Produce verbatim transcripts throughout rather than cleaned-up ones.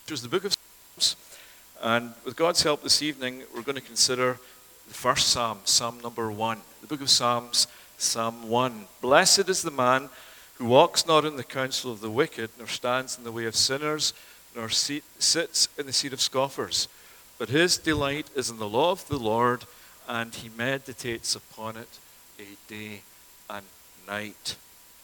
which was the book of Psalms. And with God's help this evening, we're going to consider the first Psalm, Psalm number one. The book of Psalms, Psalm one. Blessed is the man who walks not in the counsel of the wicked, nor stands in the way of sinners, nor seat, sits in the seat of scoffers. But his delight is in the law of the Lord, and he meditates upon it a day and night.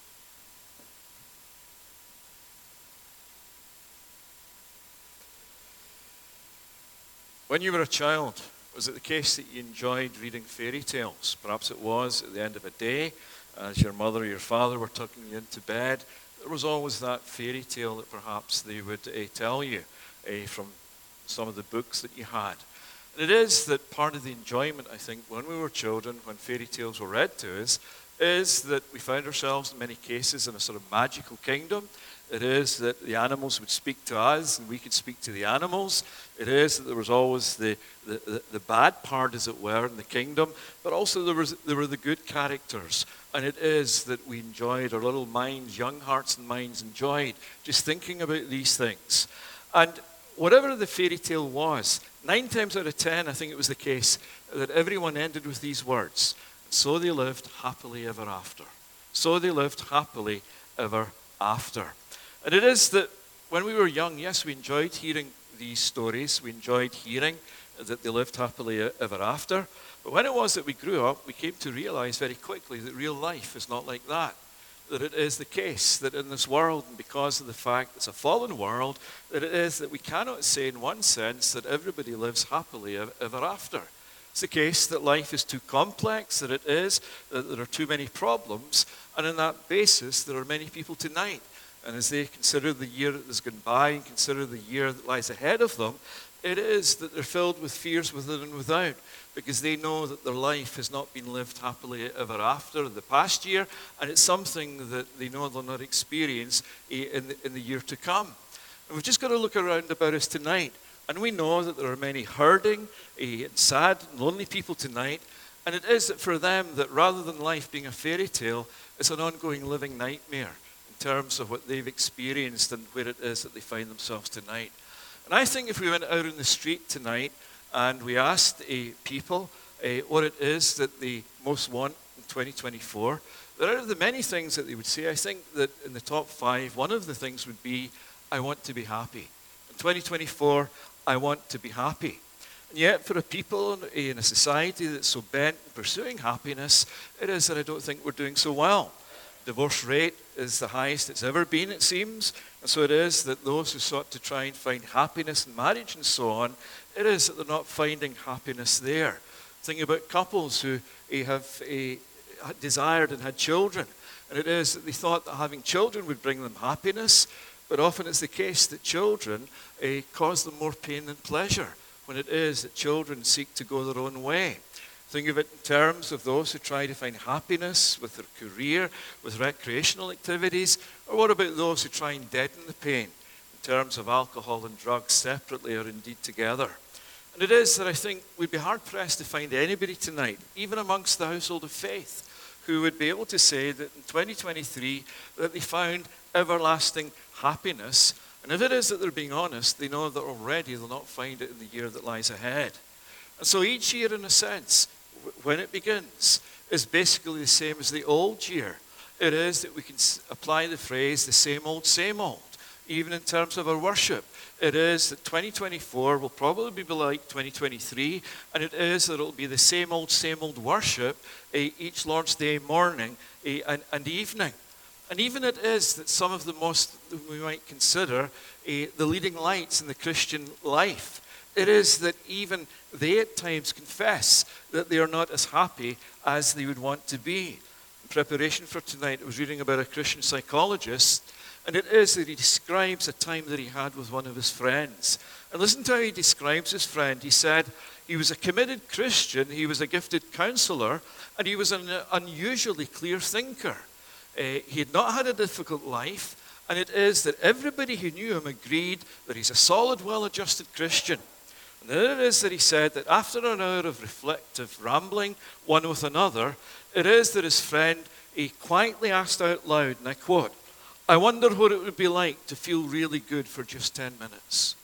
When you were a child, was it the case that you enjoyed reading fairy tales? Perhaps it was at the end of a day, as your mother or your father were tucking you into bed. There was always that fairy tale that perhaps they would uh, tell you uh, from some of the books that you had. And it is that part of the enjoyment, I think, when we were children, when fairy tales were read to us, is that we found ourselves in many cases in a sort of magical kingdom. It is that the animals would speak to us and we could speak to the animals. It is that there was always the, the, the, the bad part, as it were, in the kingdom, but also there, was, there were the good characters. And it is that we enjoyed, our little minds, young hearts and minds enjoyed just thinking about these things. And whatever the fairy tale was, nine times out of ten, I think it was the case that everyone ended with these words. So they lived happily ever after. So they lived happily ever after. And it is that when we were young, yes, we enjoyed hearing these stories. We enjoyed hearing that they lived happily ever after. But when it was that we grew up, we came to realize very quickly that real life is not like that. That it is the case that in this world, and because of the fact it's a fallen world, that it is that we cannot say in one sense that everybody lives happily ever after. It's the case that life is too complex, that it is, that there are too many problems, and on that basis there are many people tonight. And as they consider the year that has gone by and consider the year that lies ahead of them, it is that they're filled with fears within and without, because they know that their life has not been lived happily ever after in the past year, and it's something that they know they'll not experience in the, in the year to come. And we've just got to look around about us tonight, and we know that there are many hurting and sad and lonely people tonight, and it is that for them that rather than life being a fairy tale, it's an ongoing living nightmare in terms of what they've experienced and where it is that they find themselves tonight. And I think if we went out in the street tonight and we asked uh, people uh, what it is that they most want in twenty twenty-four, that out of the many things that they would say, I think that in the top five, one of the things would be, I want to be happy. In twenty twenty-four, I want to be happy. And yet for a people in a society that's so bent on pursuing happiness, it is that I don't think we're doing so well. Divorce rate is the highest it's ever been, it seems. And so it is that those who sought to try and find happiness in marriage and so on, it is that they're not finding happiness there. Think about couples who uh, have uh, desired and had children. And it is that they thought that having children would bring them happiness, but often it's the case that children uh, cause them more pain than pleasure, when it is that children seek to go their own way. Think of it in terms of those who try to find happiness with their career, with recreational activities, or what about those who try and deaden the pain in terms of alcohol and drugs separately or indeed together? And it is that I think we'd be hard-pressed to find anybody tonight, even amongst the household of faith, who would be able to say that in twenty twenty-three that they found everlasting happiness. And if it is that they're being honest, they know that already they'll not find it in the year that lies ahead. And so each year, in a sense, when it begins, is basically the same as the old year. It is that we can apply the phrase, the same old, same old, even in terms of our worship. It is that twenty twenty-four will probably be like twenty twenty-three, and it is that it will be the same old, same old worship uh, each Lord's Day morning uh, and, and evening. And even it is that some of the most, we might consider, uh, the leading lights in the Christian life, it is that even they at times confess that they are not as happy as they would want to be. In preparation for tonight, I was reading about a Christian psychologist, and it is that he describes a time that he had with one of his friends. And listen to how he describes his friend. He said he was a committed Christian, he was a gifted counselor, and he was an unusually clear thinker. Uh, he had not had a difficult life, and it is that everybody who knew him agreed that he's a solid, well-adjusted Christian. And then it is that he said that after an hour of reflective rambling, one with another, it is that his friend, he quietly asked out loud, and I quote, I wonder what it would be like to feel really good for just ten minutes.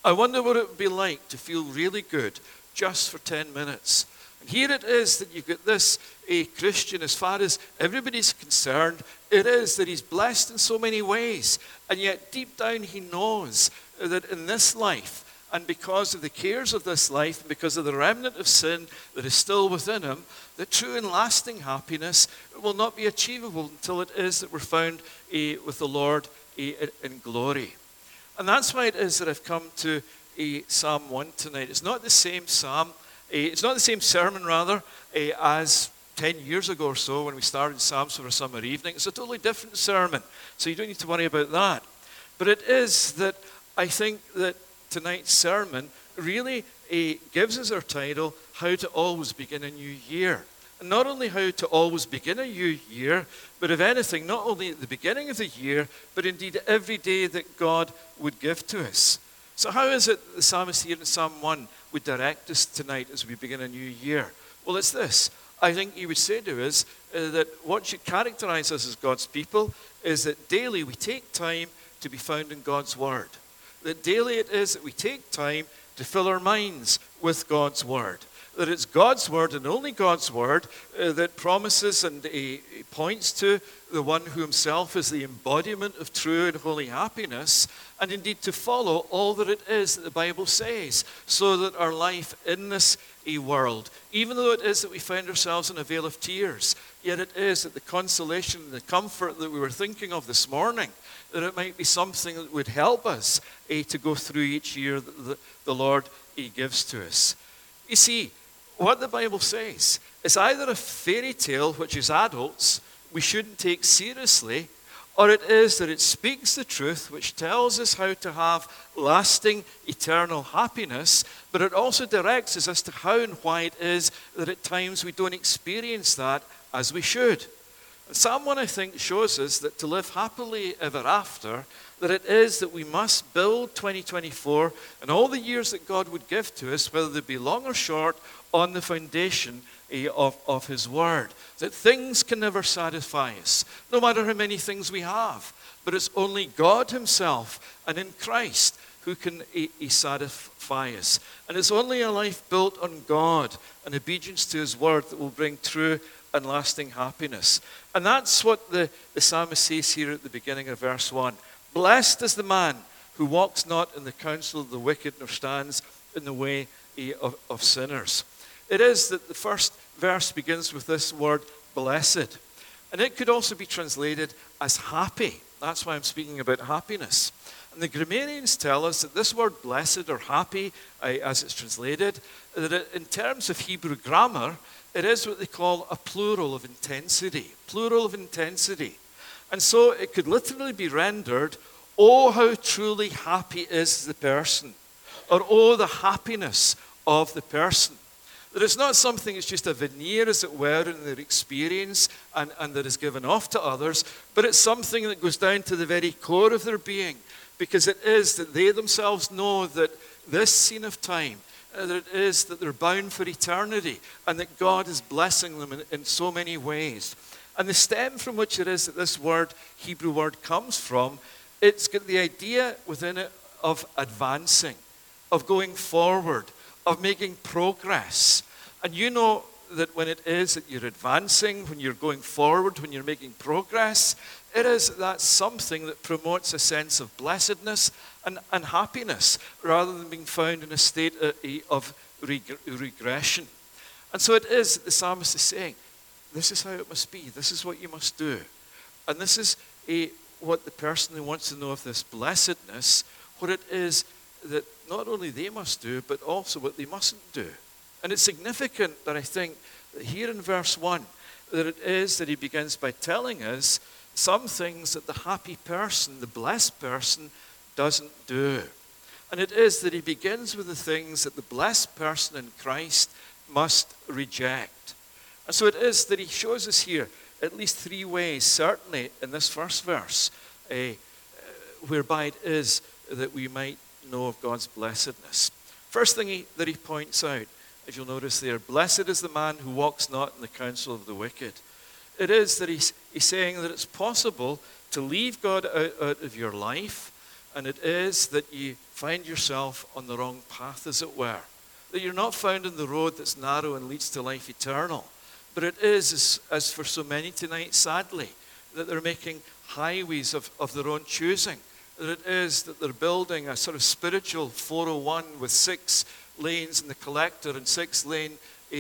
I wonder what it would be like to feel really good just for ten minutes. And here it is that you've got this a Christian, as far as everybody's concerned, it is that he's blessed in so many ways. And yet deep down he knows that in this life, and because of the cares of this life, and because of the remnant of sin that is still within him, that true and lasting happiness will not be achievable until it is that we're found uh, with the Lord uh, in glory. And that's why it is that I've come to uh, Psalm one tonight. It's not the same psalm, uh, it's not the same sermon rather, uh, as ten years ago or so when we started Psalms for a summer evening. It's a totally different sermon, so you don't need to worry about that. But it is that I think that tonight's sermon really uh, gives us our title, How to Always Begin a New Year. And not only how to always begin a new year, but if anything, not only at the beginning of the year, but indeed every day that God would give to us. So how is it the psalmist here in Psalm one would direct us tonight as we begin a new year? Well, it's this. I think he would say to us uh, that what should characterize us as God's people is that daily we take time to be found in God's Word. That daily it is that we take time to fill our minds with God's Word. That it's God's Word and only God's Word uh, that promises and uh, points to the one who himself is the embodiment of true and holy happiness, and indeed to follow all that it is that the Bible says, so that our life in this uh, world, even though it is that we find ourselves in a vale of tears, yet it is that the consolation and the comfort that we were thinking of this morning, that it might be something that would help us uh, to go through each year that the, the Lord uh, gives to us. You see, what the Bible says is either a fairy tale, which is adults, we shouldn't take seriously, or it is that it speaks the truth, which tells us how to have lasting, eternal happiness, but it also directs us as to how and why it is that at times we don't experience that as we should. And Psalm one, I think, shows us that to live happily ever after, that it is that we must build twenty twenty-four and all the years that God would give to us, whether they be long or short, on the foundation uh, of, of His Word. That things can never satisfy us, no matter how many things we have. But it's only God Himself and in Christ who can uh, satisfy us. And it's only a life built on God and obedience to His Word that will bring true and lasting happiness. And that's what the, the psalmist says here at the beginning of verse one. Blessed is the man who walks not in the counsel of the wicked, nor stands in the way of, of sinners. It is that the first verse begins with this word, blessed. And it could also be translated as happy. That's why I'm speaking about happiness. And the grammarians tell us that this word blessed or happy, uh, as it's translated, that it, in terms of Hebrew grammar, it is what they call a plural of intensity. Plural of intensity. And so it could literally be rendered, oh, how truly happy is the person. Or, oh, the happiness of the person. That it's not something that's just a veneer, as it were, in their experience and, and that is given off to others, but it's something that goes down to the very core of their being, because it is that they themselves know that this scene of time, uh, that it is that they're bound for eternity, and that God is blessing them in, in so many ways. And the stem from which it is that this word, Hebrew word, comes from, it's got the idea within it of advancing, of going forward, of making progress. And you know that when it is that you're advancing, when you're going forward, when you're making progress, it is that's something that promotes a sense of blessedness and, and happiness, rather than being found in a state of reg- regression. And so it is that the psalmist is saying, this is how it must be. This is what you must do. And this is a, what the person who wants to know of this blessedness, what it is that not only they must do, but also what they mustn't do. And it's significant that I think that here in verse one, that it is that he begins by telling us some things that the happy person, the blessed person, doesn't do. And it is that he begins with the things that the blessed person in Christ must reject. And so it is that he shows us here at least three ways, certainly in this first verse, uh, whereby it is that we might know of God's blessedness. First thing he, that he points out, if you'll notice there, blessed is the man who walks not in the counsel of the wicked. It is that he's, he's saying that it's possible to leave God out, out of your life, And it is that you find yourself on the wrong path, as it were. That you're not found in the road that's narrow and leads to life eternal. But it is, as, as for so many tonight, sadly, that they're making highways of, of their own choosing. That it is that they're building a sort of spiritual four oh one with six lanes in the collector and six lane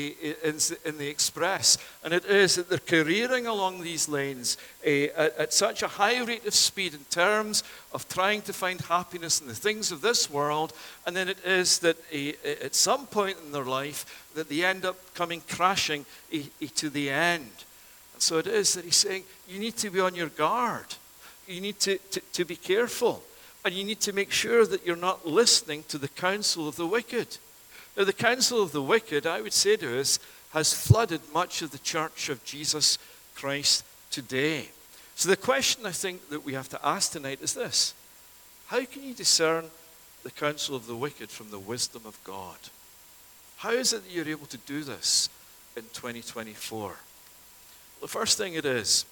in the express. And it is that they're careering along these lanes uh, at, at such a high rate of speed in terms of trying to find happiness in the things of this world. And then it is that uh, at some point in their life that they end up coming crashing uh, uh, to the end. And so it is that he's saying, you need to be on your guard. You need to, to, to be careful. And you need to make sure that you're not listening to the counsel of the wicked. Now, the counsel of the wicked, I would say to us, has flooded much of the church of Jesus Christ today. So the question I think that we have to ask tonight is this: how can you discern the counsel of the wicked from the wisdom of God? How is it that you're able to do this in twenty twenty-four? The first thing it is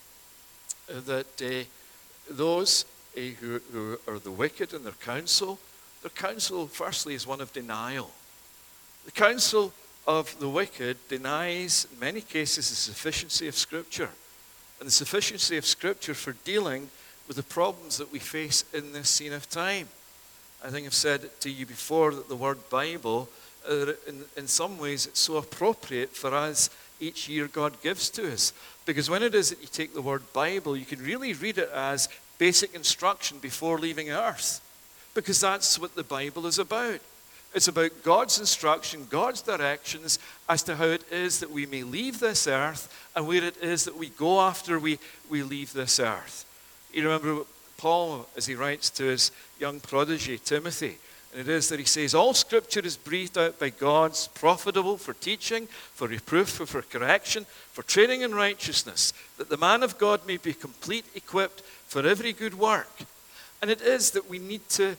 that uh, those uh, who, who are the wicked in their counsel, their counsel firstly is one of denial. The counsel of the wicked denies, in many cases, the sufficiency of Scripture and the sufficiency of Scripture for dealing with the problems that we face in this scene of time. I think I've said to you before that the word Bible, uh, in, in some ways, it's so appropriate for us each year God gives to us. Because when it is that you take the word Bible, you can really read it as basic instruction before leaving earth. Because that's what the Bible is about. It's about God's instruction, God's directions as to how it is that we may leave this earth and where it is that we go after we, we leave this earth. You remember Paul, as he writes to his young protege, Timothy, and it is that he says, all Scripture is breathed out by God, profitable for teaching, for reproof, for, for correction, for training in righteousness, that the man of God may be complete, equipped for every good work. And it is that we need to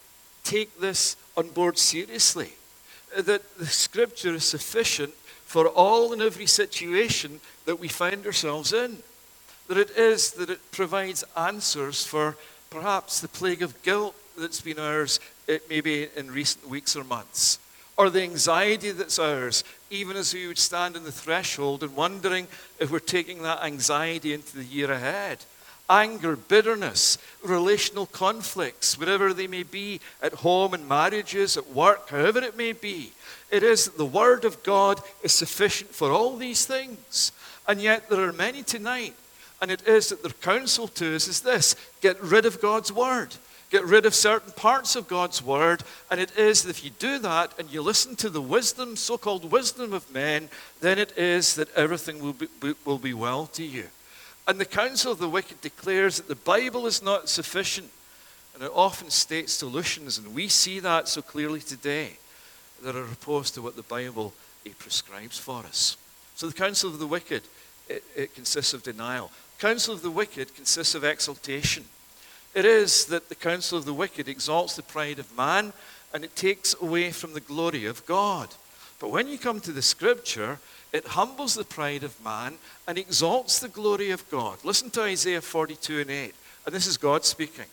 take this on board seriously, that the Scripture is sufficient for all and every situation that we find ourselves in. That it is that it provides answers for perhaps the plague of guilt that's been ours maybe in recent weeks or months, or the anxiety that's ours, even as we would stand on the threshold and wondering if we're taking that anxiety into the year ahead. Anger, bitterness, relational conflicts, whatever they may be, at home, in marriages, at work, however it may be. It is that the Word of God is sufficient for all these things. And yet there are many tonight, and it is that their counsel to us is this: get rid of God's Word. Get rid of certain parts of God's Word. And it is that if you do that and you listen to the wisdom, so-called wisdom of men, then it is that everything will be, will be well to you. And the counsel of the wicked declares that the Bible is not sufficient. And it often states solutions, and we see that so clearly today, that are opposed to what the Bible it prescribes for us. So the counsel of the wicked, it, it consists of denial. The counsel of the wicked consists of exaltation. It is that the counsel of the wicked exalts the pride of man, and it takes away from the glory of God. But when you come to the Scripture, it humbles the pride of man and exalts the glory of God. Listen to Isaiah forty-two and eight. And this is God speaking.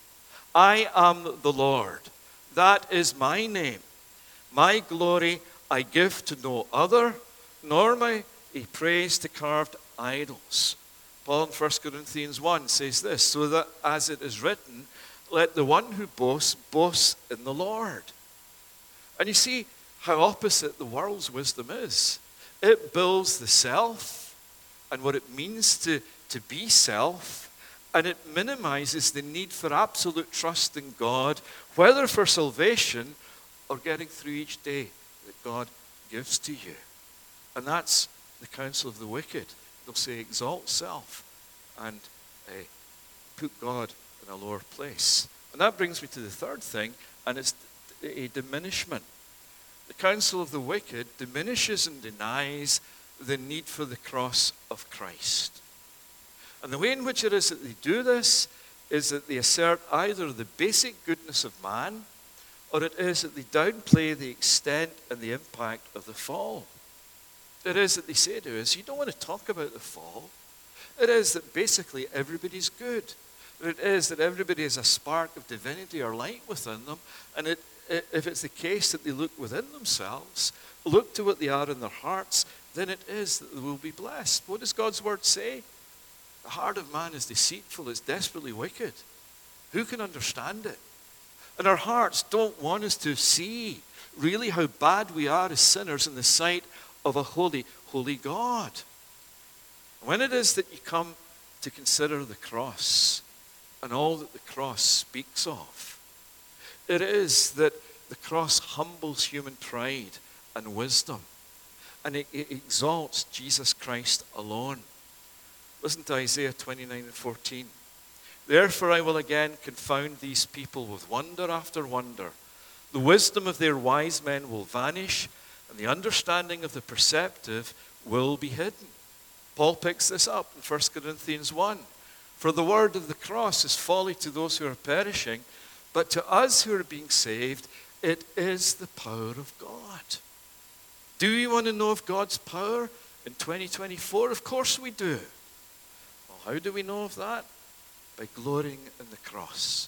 I am the Lord. That is my name. My glory I give to no other, nor my praise to carved idols. Paul in First Corinthians one says this: so that as it is written, let the one who boasts, boast in the Lord. And you see how opposite the world's wisdom is. It builds the self and what it means to, to be self, and it minimizes the need for absolute trust in God, whether for salvation or getting through each day that God gives to you. And that's the counsel of the wicked. They'll say, exalt self and uh, put God in a lower place. And that brings me to the third thing, and it's a diminishment. The counsel of the wicked diminishes and denies the need for the cross of Christ. And the way in which it is that they do this is that they assert either the basic goodness of man, or it is that they downplay the extent and the impact of the fall. It is that they say to us, you don't want to talk about the fall. It is that basically everybody's good. It is that everybody has a spark of divinity or light within them, and it, it, if it's the case that they look within themselves, look to what they are in their hearts, then it is that they will be blessed. What does God's word say? The heart of man is deceitful, it's desperately wicked. Who can understand it? And our hearts don't want us to see really how bad we are as sinners in the sight of a holy, holy God. When it is that you come to consider the cross and all that the cross speaks of, it is that the cross humbles human pride and wisdom, and it, it exalts Jesus Christ alone. Listen to Isaiah twenty-nine and fourteen. Therefore I will again confound these people with wonder after wonder. The wisdom of their wise men will vanish, and the understanding of the perceptive will be hidden. Paul picks this up in First Corinthians one. For the word of the cross is folly to those who are perishing, but to us who are being saved, it is the power of God. Do you want to know of God's power in twenty twenty-four? Of course we do. Well, how do we know of that? By glorying in the cross.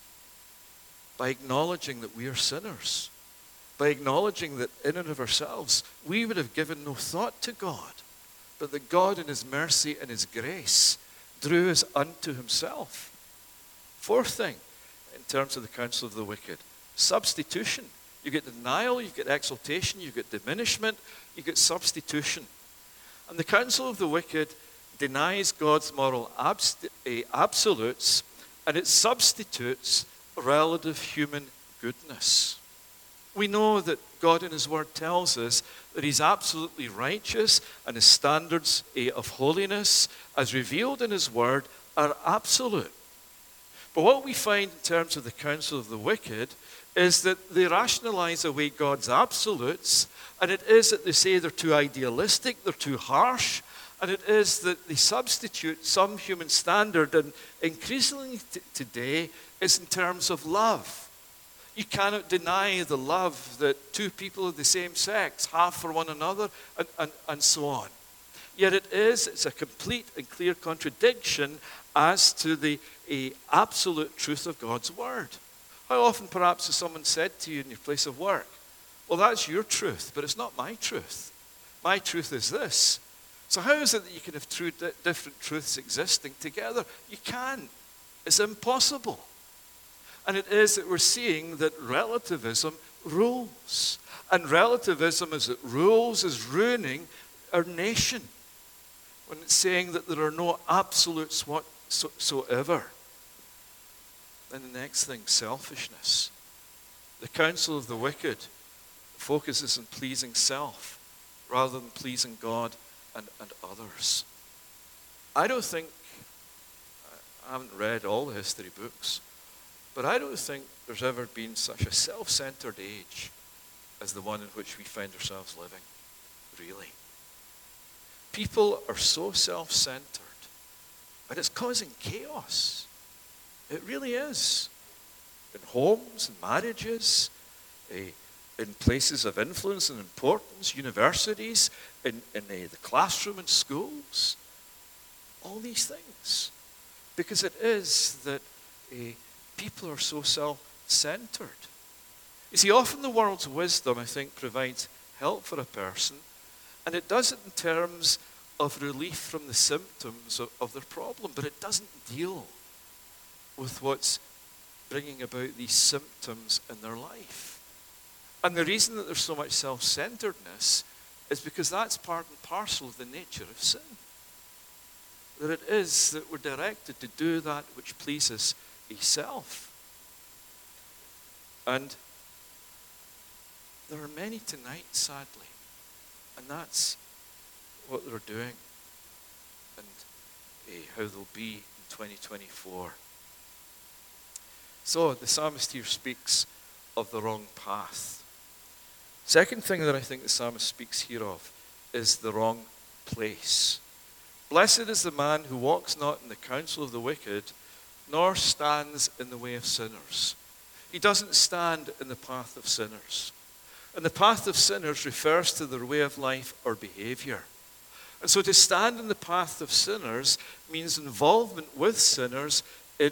By acknowledging that we are sinners. By acknowledging that in and of ourselves, we would have given no thought to God, but that God in his mercy and his grace drew us unto himself. Fourth thing, in terms of the counsel of the wicked, substitution. You get denial, you get exaltation, you get diminishment, you get substitution. And the counsel of the wicked denies God's moral abst- uh, absolutes, and it substitutes relative human goodness. We know that God in his word tells us that he's absolutely righteous, and his standards uh, of holiness, as revealed in his word, are absolute. But what we find in terms of the counsel of the wicked is that they rationalize away God's absolutes, and it is that they say they're too idealistic, they're too harsh, and it is that they substitute some human standard, and increasingly t- today is in terms of love. You cannot deny the love that two people of the same sex have for one another, and, and, and so on. Yet it is, it's a complete and clear contradiction as to the a absolute truth of God's word. How often perhaps has someone said to you in your place of work, well, that's your truth, but it's not my truth. My truth is this. So how is it that you can have two different truths existing together? You can't. It's impossible. And it is that we're seeing that relativism rules. And relativism as it rules is ruining our nation. When it's saying that there are no absolutes whatsoever. Then the next thing, selfishness. The counsel of the wicked focuses on pleasing self rather than pleasing God and, and others. I don't think, I haven't read all the history books, but I don't think there's ever been such a self-centered age as the one in which we find ourselves living, really. People are so self-centered, but it's causing chaos. It really is. In homes, in marriages, eh, in places of influence and importance, universities, in, in uh, the classroom in schools, all these things. Because it is that uh, people are so self-centered. You see, often the world's wisdom, I think, provides help for a person, and it does it in terms of relief from the symptoms of, of their problem, but it doesn't deal with what's bringing about these symptoms in their life. And the reason that there's so much self-centeredness is because that's part and parcel of the nature of sin. That it is that we're directed to do that which pleases a self. And there are many tonight, sadly, and that's what they're doing and uh, how they'll be in twenty twenty-four. So the psalmist here speaks of the wrong path. Second thing that I think the psalmist speaks here of is the wrong place. Blessed is the man who walks not in the counsel of the wicked, nor stands in the way of sinners. He doesn't stand in the path of sinners. And the path of sinners refers to their way of life or behavior. And so to stand in the path of sinners means involvement with sinners in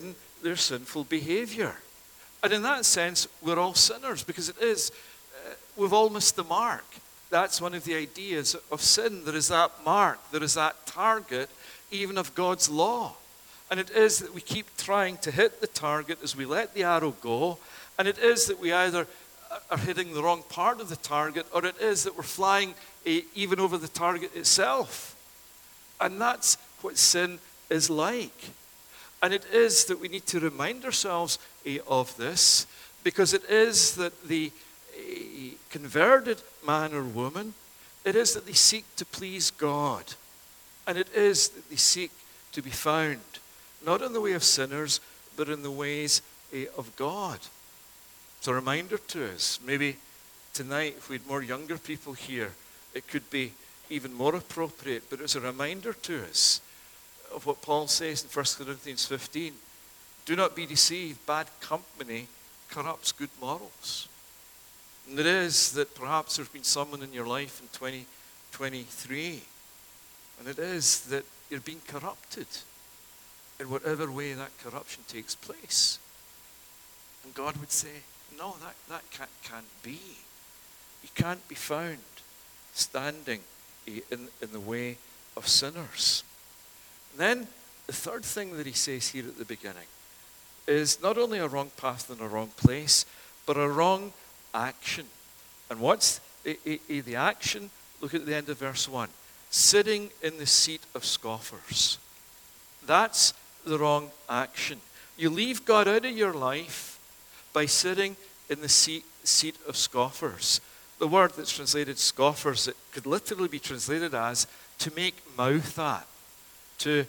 their sinful behavior. And in that sense, we're all sinners, because it is, uh, we've all missed the mark. That's one of the ideas of sin. There is that mark, there is that target, even of God's law. And it is that we keep trying to hit the target as we let the arrow go, and it is that we either are hitting the wrong part of the target, or it is that we're flying a, even over the target itself. And that's what sin is like. And it is that we need to remind ourselves uh, of this, because it is that the uh, converted man or woman, it is that they seek to please God. And it is that they seek to be found, not in the way of sinners, but in the ways uh, of God. It's a reminder to us. Maybe tonight, if we had more younger people here, it could be even more appropriate, but it's a reminder to us of what Paul says in First Corinthians fifteen. Do not be deceived, bad company corrupts good morals. And it is that perhaps there's been someone in your life in twenty twenty-three, and it is that you're being corrupted in whatever way that corruption takes place. And God would say, no, that, that can't, can't be. You can't be found standing in, in the way of sinners. And then the third thing that he says here at the beginning is not only a wrong path and a wrong place, but a wrong action. And what's the, the action? Look at the end of verse one. Sitting in the seat of scoffers. That's the wrong action. You leave God out of your life by sitting in the seat, seat of scoffers. The word that's translated scoffers, it could literally be translated as to make mouth at, to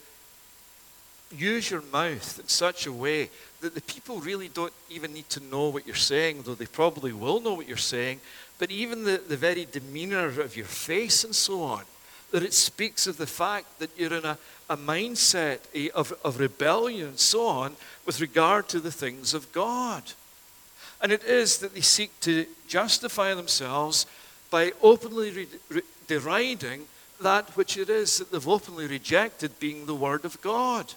use your mouth in such a way that the people really don't even need to know what you're saying, though they probably will know what you're saying, but even the, the very demeanor of your face and so on, that it speaks of the fact that you're in a, a mindset of, of rebellion and so on with regard to the things of God. And it is that they seek to justify themselves by openly re- re- deriding that which it is that they've openly rejected, being the Word of God.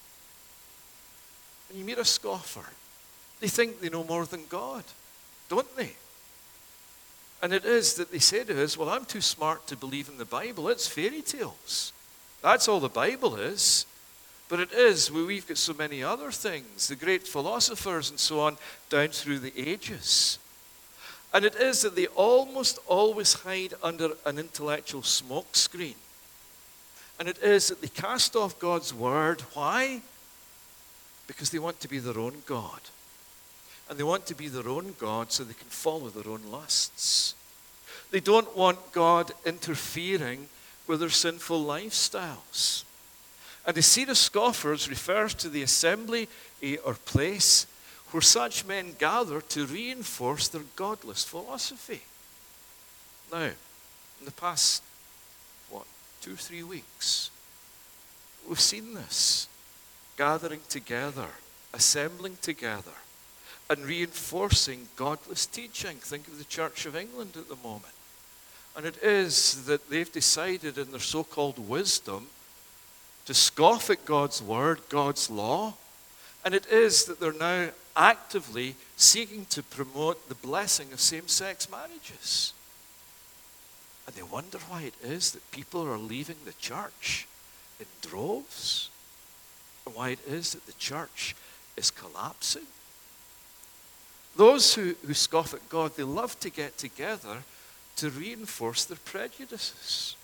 When you meet a scoffer, they think they know more than God, don't they? And it is that they say to us, well, I'm too smart to believe in the Bible. It's fairy tales. That's all the Bible is. But it is, we've got so many other things, the great philosophers and so on, down through the ages. And it is that they almost always hide under an intellectual smoke screen. And it is that they cast off God's word. Why? Because they want to be their own God. And they want to be their own God so they can follow their own lusts. They don't want God interfering with their sinful lifestyles. And the seat of scoffers refers to the assembly or place where such men gather to reinforce their godless philosophy. Now, in the past, what, two or three weeks, we've seen this. Gathering together, assembling together, and reinforcing godless teaching. Think of the Church of England at the moment. And it is that they've decided in their so-called wisdom to scoff at God's word, God's law. And it is that they're now actively seeking to promote the blessing of same-sex marriages. And they wonder why it is that people are leaving the church in droves, and why it is that the church is collapsing. Those who, who scoff at God, they love to get together to reinforce their prejudices.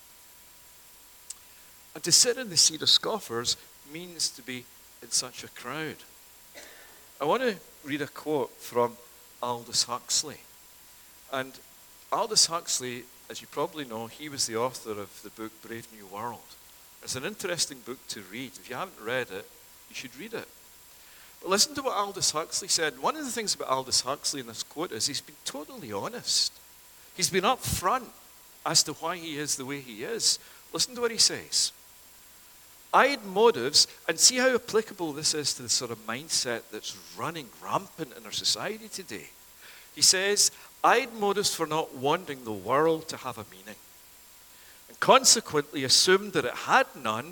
And to sit in the seat of scoffers means to be in such a crowd. I want to read a quote from Aldous Huxley. And Aldous Huxley, as you probably know, he was the author of the book Brave New World. It's an interesting book to read. If you haven't read it, you should read it. But listen to what Aldous Huxley said. One of the things about Aldous Huxley in this quote is he's been totally honest. He's been up front as to why he is the way he is. Listen to what he says. I had motives, and see how applicable this is to the sort of mindset that's running rampant in our society today. He says, I had motives for not wanting the world to have a meaning, and consequently assumed that it had none,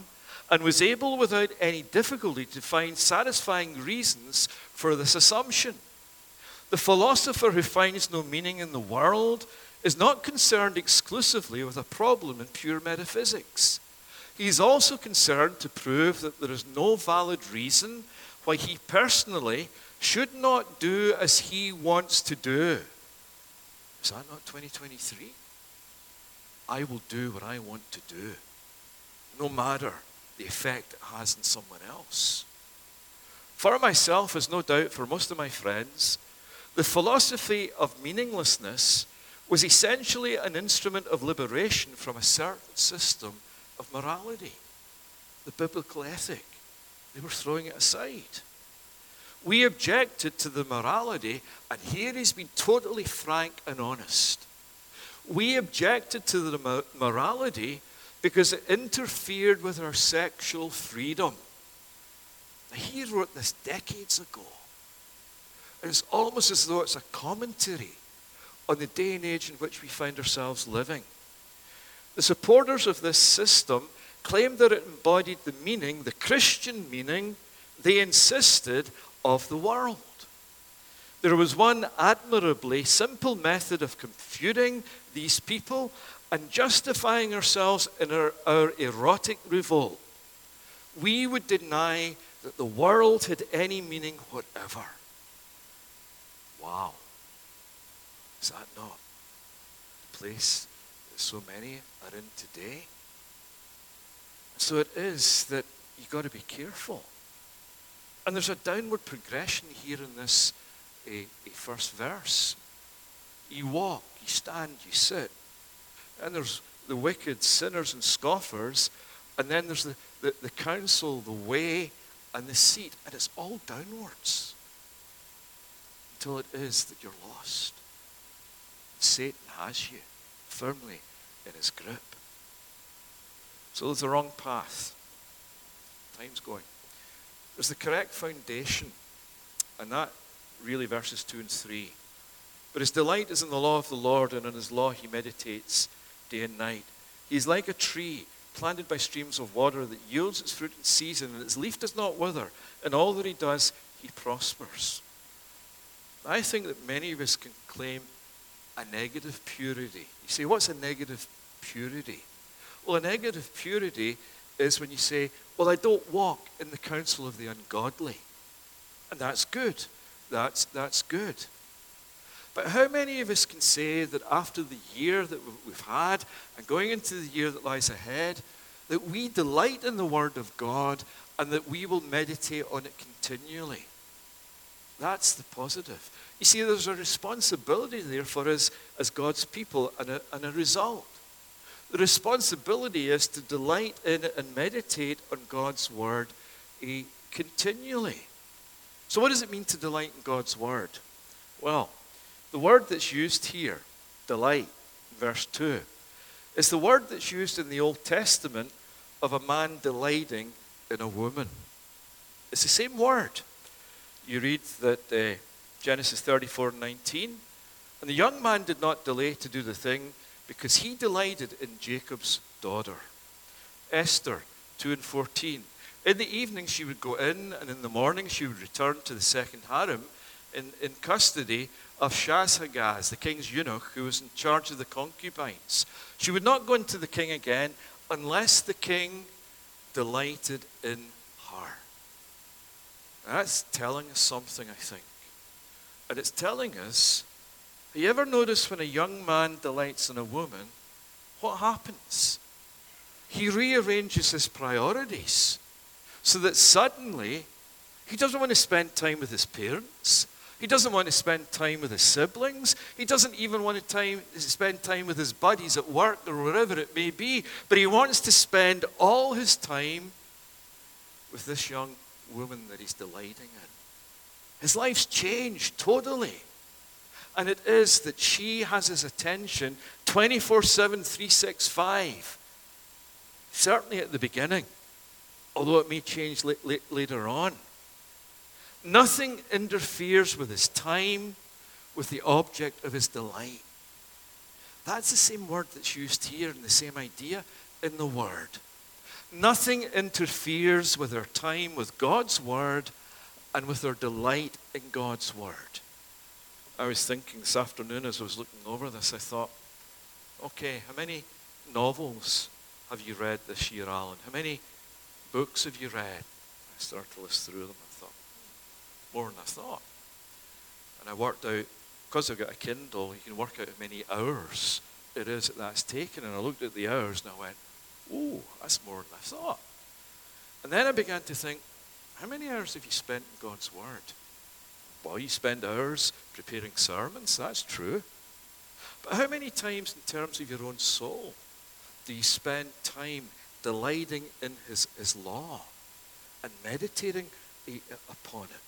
and was able without any difficulty to find satisfying reasons for this assumption. The philosopher who finds no meaning in the world is not concerned exclusively with a problem in pure metaphysics. He is also concerned to prove that there is no valid reason why he personally should not do as he wants to do. Is that not twenty twenty-three? I will do what I want to do, no matter the effect it has on someone else. For myself, as no doubt for most of my friends, the philosophy of meaninglessness was essentially an instrument of liberation from a certain system of morality, the biblical ethic. They were throwing it aside. We objected to the morality, and here he's been totally frank and honest. We objected to the morality because it interfered with our sexual freedom. Now, he wrote this decades ago. And it's almost as though it's a commentary on the day and age in which we find ourselves living. The supporters of this system claimed that it embodied the meaning, the Christian meaning, they insisted, of the world. There was one admirably simple method of confuting these people and justifying ourselves in our, our erotic revolt. We would deny that the world had any meaning whatever. Wow. Is that not the place that so many are in today? So it is that you've got to be careful. And there's a downward progression here in this a, a first verse. You walk, you stand, you sit. And there's the wicked, sinners and scoffers. And then there's the, the, the counsel, the way, and the seat. And it's all downwards. Until it is that you're lost. Satan has you firmly in his grip. So it's the wrong path. Time's going. There's the correct foundation, and that really verses two and three. But his delight is in the law of the Lord, and in his law he meditates day and night. He is like a tree planted by streams of water that yields its fruit in season, and its leaf does not wither. In all that he does, he prospers. I think that many of us can claim a negative purity. You say, what's a negative purity? Well, a negative purity is when you say, well, I don't walk in the counsel of the ungodly. And that's good. That's, that's good. But how many of us can say that after the year that we've had and going into the year that lies ahead, that we delight in the Word of God and that we will meditate on it continually? That's the positive. You see, there's a responsibility there for us as God's people and a, and a result. The responsibility is to delight in it and meditate on God's Word eh, continually. So what does it mean to delight in God's Word? Well, the word that's used here, delight, verse two, is the word that's used in the Old Testament of a man delighting in a woman. It's the same word. You read that uh, Genesis thirty-four nineteen, and the young man did not delay to do the thing because he delighted in Jacob's daughter. Esther two and fourteen. In the evening she would go in, and in the morning she would return to the second harem in, in custody of Shashagaz, the king's eunuch, who was in charge of the concubines. She would not go into the king again unless the king delighted in her. That's telling us something, I think. And it's telling us, have you ever noticed when a young man delights in a woman, what happens? He rearranges his priorities so that suddenly he doesn't want to spend time with his parents. He doesn't want to spend time with his siblings. He doesn't even want to time, spend time with his buddies at work or wherever it may be. But he wants to spend all his time with this young woman that he's delighting in. His life's changed totally. And it is that she has his attention twenty-four seven, three sixty-five. Certainly at the beginning, although it may change la- la- later on. Nothing interferes with his time, with the object of his delight. That's the same word that's used here and the same idea in the Word. Nothing interferes with our time with God's word and with our delight in God's word. I was thinking this afternoon as I was looking over this, I thought, okay, how many novels have you read this year, Alan? How many books have you read? I started to list through them. I thought, more than I thought. And I worked out, because I've got a Kindle, you can work out how many hours it is that that's taken. And I looked at the hours and I went, oh, that's more than I thought. And then I began to think, how many hours have you spent in God's word? Well, you spend hours preparing sermons, that's true. But how many times in terms of your own soul do you spend time delighting in his, his law and meditating a, upon it?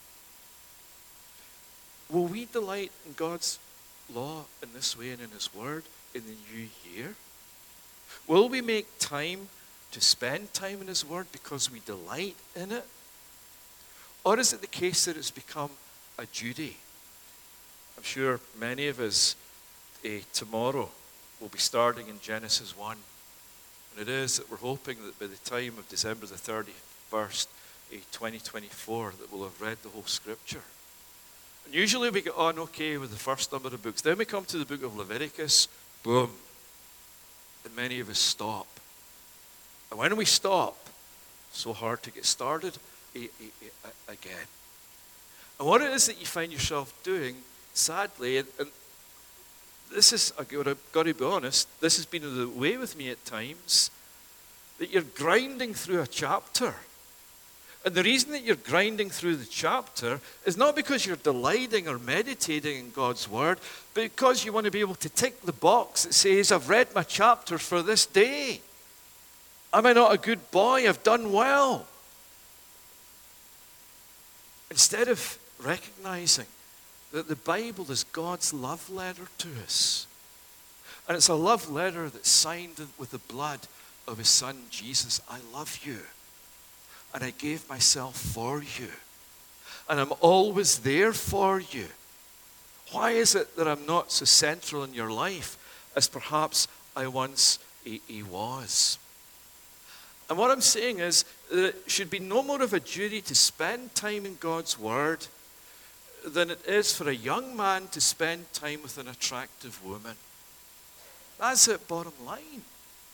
Will we delight in God's law in this way and in his word in the new year? Will we make time to spend time in his word because we delight in it? Or is it the case that it's become a duty? I'm sure many of us uh, tomorrow will be starting in Genesis one. And it is that we're hoping that by the time of December the thirty-first, uh, twenty twenty-four, that we'll have read the whole scripture. And usually we get on okay with the first number of books. Then we come to the book of Leviticus, boom. And many of us stop. And when we stop, so hard to get started a, a, a, again. And what it is that you find yourself doing, sadly, and, and this is, I've got, to, got to be honest, this has been the way with me at times, that you're grinding through a chapter. And the reason that you're grinding through the chapter is not because you're delighting or meditating in God's word, but because you want to be able to tick the box that says, I've read my chapter for this day. Am I not a good boy? I've done well. Instead of recognizing that the Bible is God's love letter to us. And it's a love letter that's signed with the blood of his son, Jesus. I love you. And I gave myself for you. And I'm always there for you. Why is it that I'm not so central in your life as perhaps I once he, he was? And what I'm saying is that it should be no more of a duty to spend time in God's word than it is for a young man to spend time with an attractive woman. That's it, bottom line.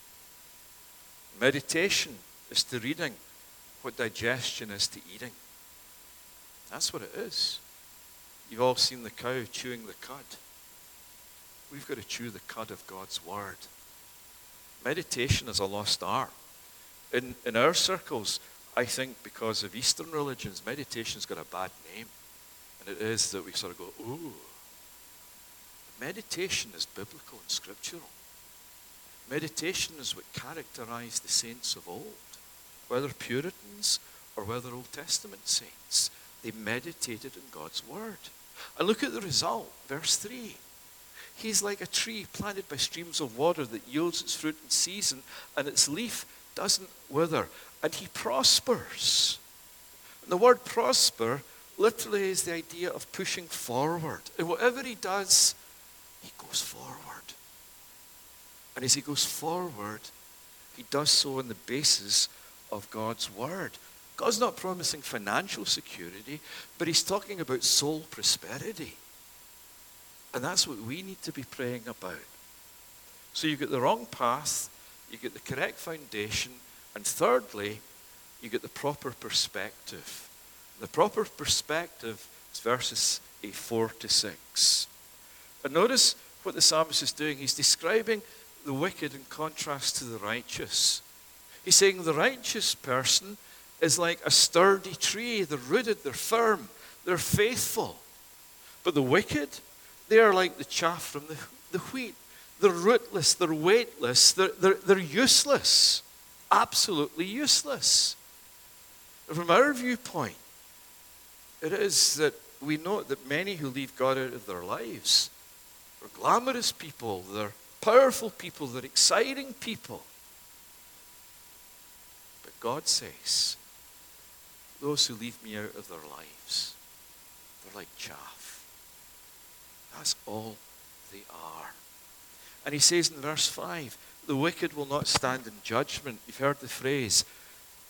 Meditation is to reading what digestion is to eating. That's what it is. You've all seen the cow chewing the cud. We've got to chew the cud of God's word. Meditation is a lost art. In, in our circles, I think because of Eastern religions, meditation's got a bad name. And it is that we sort of go, ooh. Meditation is biblical and scriptural. Meditation is what characterized the saints of old, whether Puritans or whether Old Testament saints. They meditated in God's word. And look at the result, verse three. He's like a tree planted by streams of water that yields its fruit in season, and its leaf doesn't wither, and he prospers. And the word prosper literally is the idea of pushing forward. And whatever he does, he goes forward. And as he goes forward, he does so on the basis of God's word. God's not promising financial security, but he's talking about soul prosperity. And that's what we need to be praying about. So you get the wrong path, you get the correct foundation, and thirdly, you get the proper perspective. The proper perspective is verses four to six. And notice what the psalmist is doing. He's describing the wicked in contrast to the righteous. He's saying the righteous person is like a sturdy tree. They're rooted, they're firm, they're faithful. But the wicked, they are like the chaff from the, the wheat. They're rootless, they're weightless, they're, they're, they're useless. Absolutely useless. From our viewpoint, it is that we know that many who leave God out of their lives are glamorous people, they're powerful people, they're exciting people. But God says, those who leave me out of their lives, they're like chaff. That's all they are. And he says in verse five, the wicked will not stand in judgment. You've heard the phrase,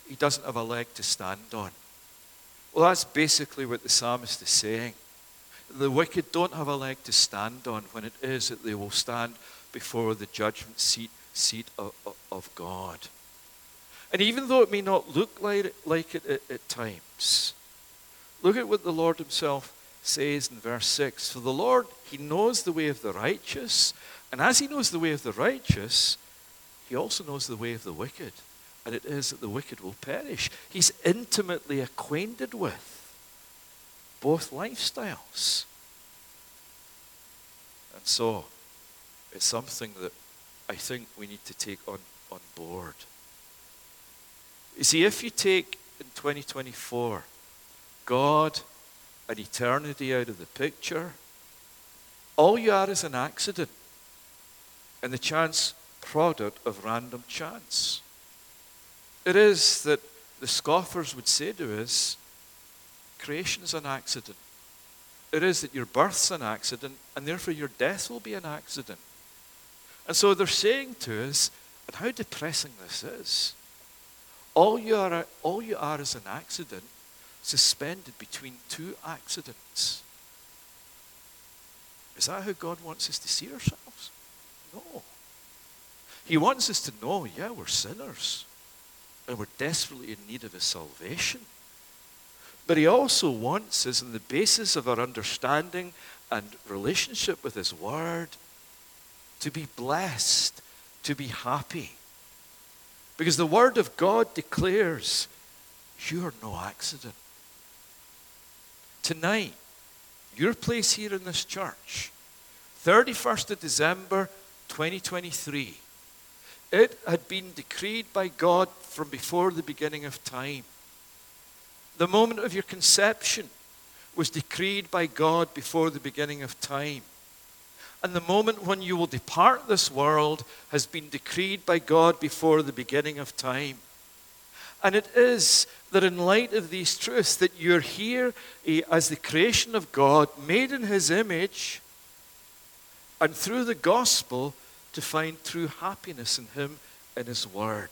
he doesn't have a leg to stand on. Well, that's basically what the psalmist is saying. The wicked don't have a leg to stand on when it is that they will stand before the judgment seat, seat of, of God. And even though it may not look like, like it at, at times, look at what the Lord himself says in verse six. For the Lord, he knows the way of the righteous, and as he knows the way of the righteous, he also knows the way of the wicked. And it is that the wicked will perish. He's intimately acquainted with both lifestyles. And so, it's something that I think we need to take on, on board. You see, if you take in twenty twenty-four God and eternity out of the picture, all you are is an accident and the chance product of random chance. It is that the scoffers would say to us, creation is an accident. It is that your birth's an accident, and therefore your death will be an accident. And so they're saying to us, and how depressing this is, all you are, all you are is an accident suspended between two accidents. Is that how God wants us to see ourselves? No. He wants us to know, yeah, we're sinners, and we're desperately in need of his salvation. But he also wants us, on the basis of our understanding and relationship with his word, to be blessed, to be happy. Because the word of God declares, you are no accident. Tonight, your place here in this church, thirty-first of December, twenty twenty-three, it had been decreed by God from before the beginning of time. The moment of your conception was decreed by God before the beginning of time. And the moment when you will depart this world has been decreed by God before the beginning of time. And it is that in light of these truths that you're here eh, as the creation of God, made in his image, and through the gospel to find true happiness in him and his word.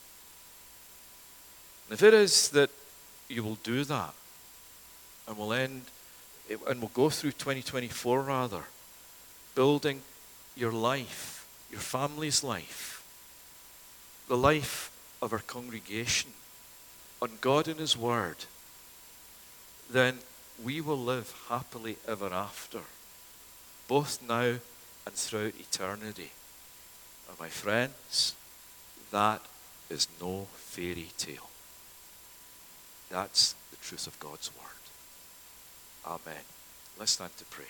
And if it is that you will do that, and we'll end, and we'll go through twenty twenty-four rather, building your life, your family's life, the life of our congregation, on God and his word, then we will live happily ever after, both now and throughout eternity. And my friends, that is no fairy tale. That's the truth of God's word. Amen. Let's stand to pray.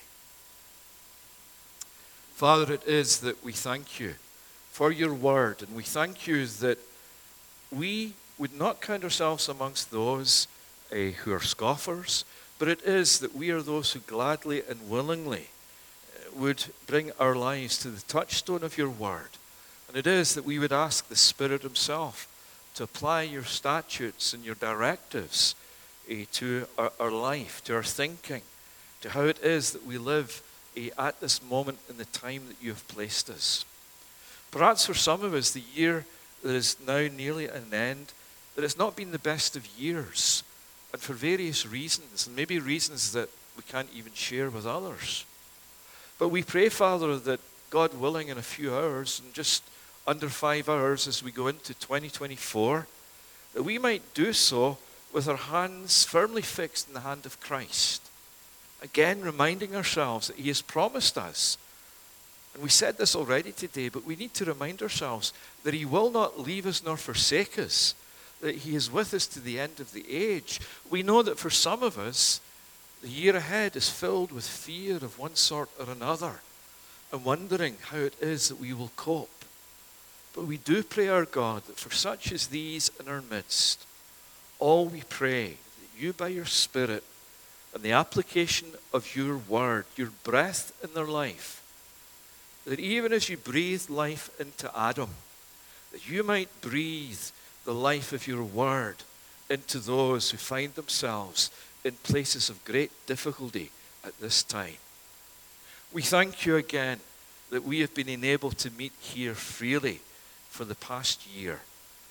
Father, it is that we thank you for your word, and we thank you that we would not count ourselves amongst those uh, who are scoffers, but it is that we are those who gladly and willingly uh, would bring our lives to the touchstone of your word. And it is that we would ask the Spirit himself to apply your statutes and your directives uh, to our, our life, to our thinking, to how it is that we live uh, at this moment in the time that you have placed us. Perhaps for some of us, the year that is now nearly at an end, that it's not been the best of years, and for various reasons, and maybe reasons that we can't even share with others. But we pray, Father, that God willing, in a few hours, and just under five hours as we go into twenty twenty-four, that we might do so with our hands firmly fixed in the hand of Christ. Again, reminding ourselves that he has promised us, and we said this already today, but we need to remind ourselves that he will not leave us nor forsake us, that he is with us to the end of the age. We know that for some of us, the year ahead is filled with fear of one sort or another, and wondering how it is that we will cope. But we do pray, our God, that for such as these in our midst, all we pray that you by your Spirit and the application of your word, your breath in their life, that even as you breathed life into Adam, that you might breathe the life of your word into those who find themselves in places of great difficulty at this time. We thank you again that we have been enabled to meet here freely for the past year.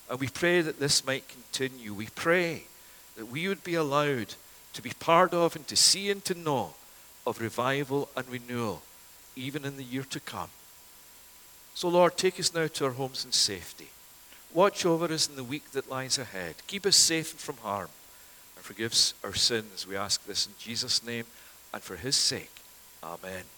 And we pray that this might continue. We pray that we would be allowed to be part of and to see and to know of revival and renewal, even in the year to come. So Lord, take us now to our homes in safety. Watch over us in the week that lies ahead. Keep us safe and from harm. And forgive us our sins. We ask this in Jesus' name and for his sake. Amen.